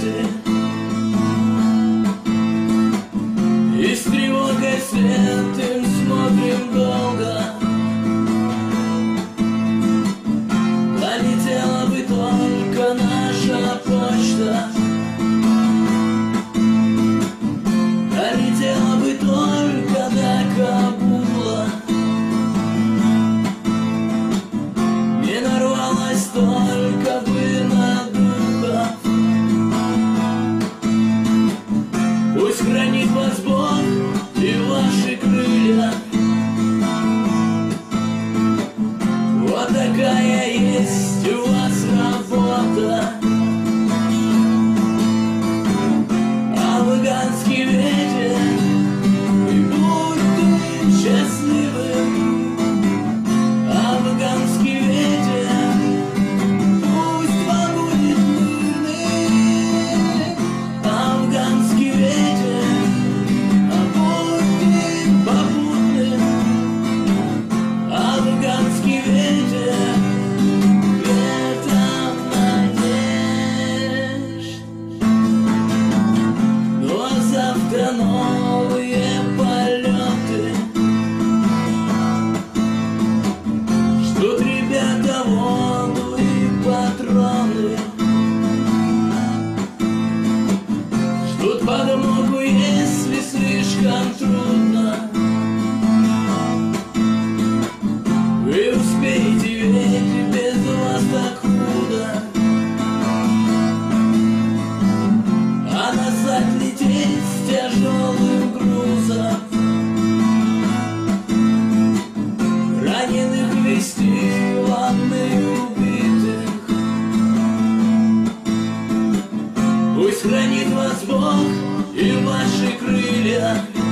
полеты, и с тревогой вслед им смотрим долго. Долетела бы только наша почта, долетела бы только до Кабула, не нарвалась только бы на духов. Пусть хранит вас Бог и ваши крылья. Вот такая есть у вас работа. Афганский ветер, и будь ты счастливым. Афганский ветер, пусть вам будет мирным. Афганский ветер, а будь ты попутным. Афганский ветер, ветром надежд. Ну а завтра новые полеты ждут ребята воду и патроны, ждут подмогу, если слишком трудно. Вы успеете, ведь без вас так худо. А назад лететь с тяжелым грузом, раненых везти, ванны убитых. Пусть хранит вас Бог и ваши крылья.